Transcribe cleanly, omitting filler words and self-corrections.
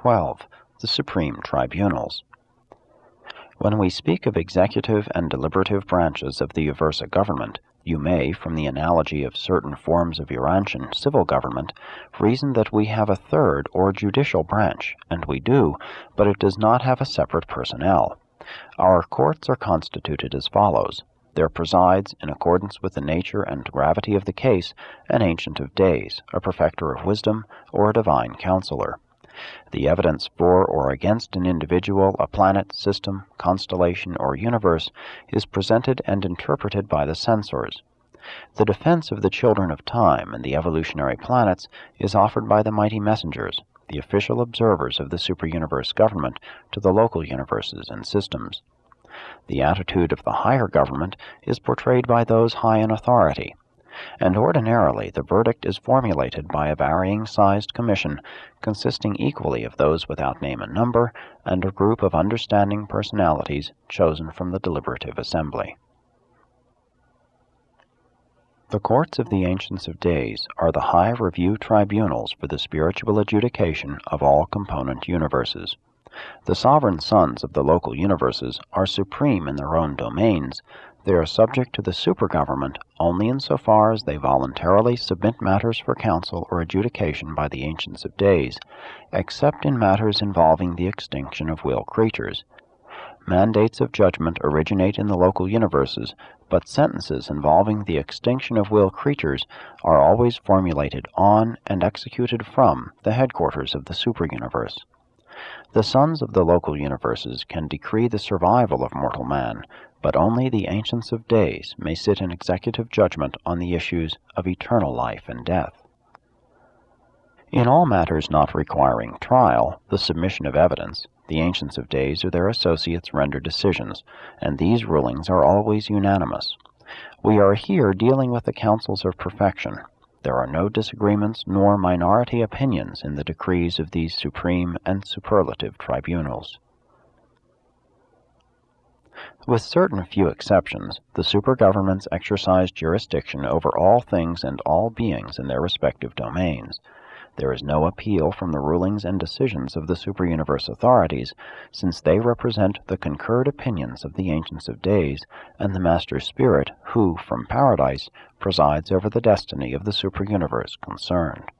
12. The Supreme Tribunals. When we speak of executive and deliberative branches of the Uversa government, you may, from the analogy of certain forms of Urantian civil government, reason that we have a third or judicial branch, and we do, but it does not have a separate personnel. Our courts are constituted as follows. There presides, in accordance with the nature and gravity of the case, an Ancient of Days, a Perfecter of Wisdom, or a Divine Counselor. The evidence for or against an individual, a planet, system, constellation, or universe is presented and interpreted by the censors. The defense of the children of time and the evolutionary planets is offered by the mighty messengers, the official observers of the superuniverse government, to the local universes and systems. The attitude of the higher government is portrayed by those high in authority, and ordinarily the verdict is formulated by a varying-sized commission consisting equally of those without name and number and a group of understanding personalities chosen from the deliberative assembly. The courts of the Ancients of Days are the high review tribunals for the spiritual adjudication of all component universes. The sovereign sons of the local universes are supreme in their own domains. They are subject to the supergovernment only insofar as they voluntarily submit matters for counsel or adjudication by the Ancients of Days, except in matters involving the extinction of will creatures. Mandates of judgment originate in the local universes, but sentences involving the extinction of will creatures are always formulated on and executed from the headquarters of the superuniverse. The sons of the local universes can decree the survival of mortal man, but only the Ancients of Days may sit in executive judgment on the issues of eternal life and death. In all matters not requiring trial, the submission of evidence, the Ancients of Days or their associates render decisions, and these rulings are always unanimous. We are here dealing with the councils of perfection. There are no disagreements nor minority opinions in the decrees of these supreme and superlative tribunals. With certain few exceptions, the supergovernments exercise jurisdiction over all things and all beings in their respective domains. There is no appeal from the rulings and decisions of the superuniverse authorities, since they represent the concurred opinions of the Ancients of Days and the Master Spirit who, from Paradise, presides over the destiny of the superuniverse concerned.